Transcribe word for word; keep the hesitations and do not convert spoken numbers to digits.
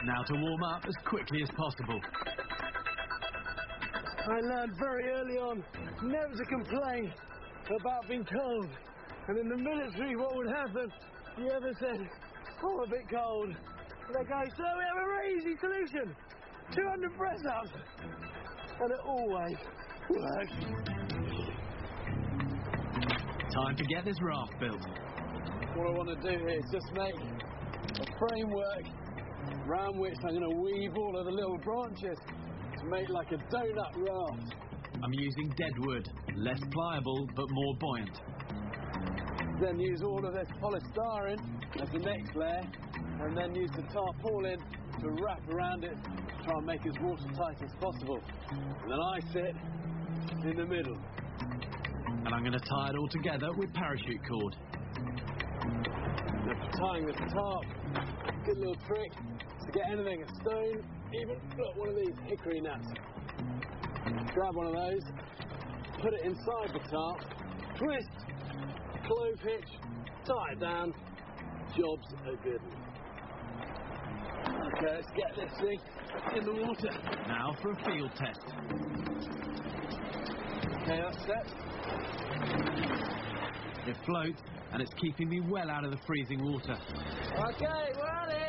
Now to warm up as quickly as possible. I learned very early on never to complain about being cold. And in the military, what would happen? You ever said, oh, I'm a bit cold. They go, so we have a very easy solution. two hundred press-ups. And it always works. Time to get this raft built. What I want to do here is just make a framework around which I'm going to weave all of the little branches to make like a donut raft. I'm using dead wood, less pliable but more buoyant. Then use all of this polystyrene as the next layer, and then use the tarpaulin to wrap around it to try and make it as watertight as possible. And then I sit in the middle. And I'm going to tie it all together with parachute cord. Now for tying the tarp, good little trick to get anything, a stone, even look, one of these hickory nuts. Grab one of those, put it inside the tarp, twist, clove hitch, tie it down, jobs are good. Okay, let's get this thing in the water. Now for a field test. Okay, that's set. It floats and it's keeping me well out of the freezing water. Okay, we're at it.